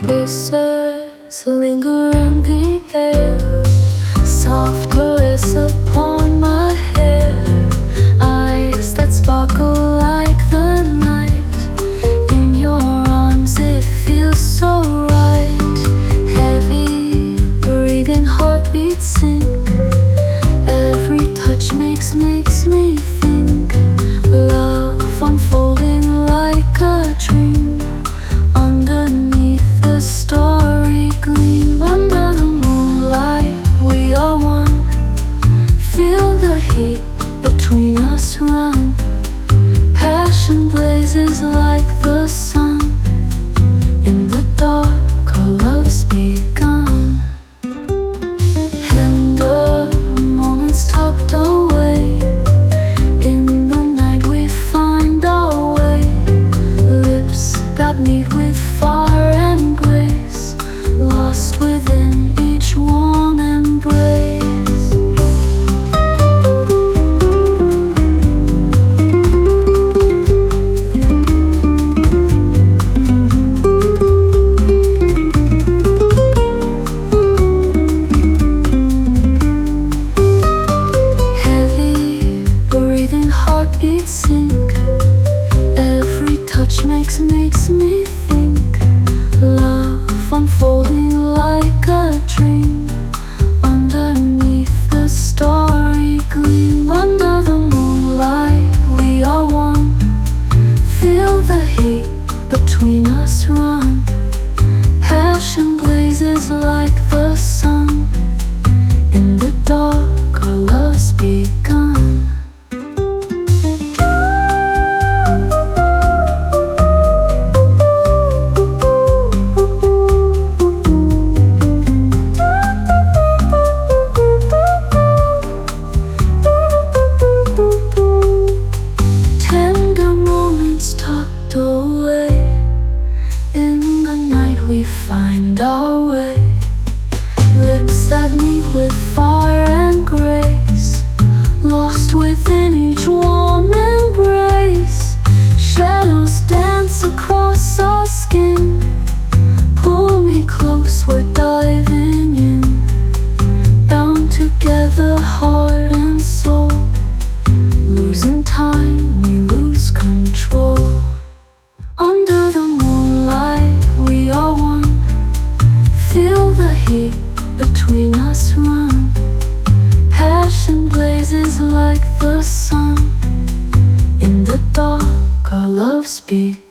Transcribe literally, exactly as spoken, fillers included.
Kisses linger in the air, soft caress upon my hair, eyes that sparkle like the night. In your arms it feels so right. Heavy breathing heartbeats sink. Every touch makes, makes me think. Love unfolding like a dream. Underneath the starry gleam, under the moonlight, we are one. Feel the heat between us run. Passion blazes like the sun. In the dark, our love's begun. And the moments tucked away. In the night we find our way. Lips that meet with fire and grace, lost within each warm embrace. Heavy breathing heartbeats sink. Every touch makes, makes me think. Love unfolding like a dream. Underneath the starry gleam, under the moonlight, we are one. Feel the heat between us run. Passion blazes like the sun. In the dark, our love's begun. Tender moments tucked away. In the night we find our way. Lips that meet with fire and grace, lost within each warm embrace. Shadows dance across our skin. Pull me close, we're diving in. Bound together, heart and soul. Losing time, we lose control. Under the moonlight, we are one. Feel the heat between us run. Passion blazes like the sun. In the dark, our love speaks.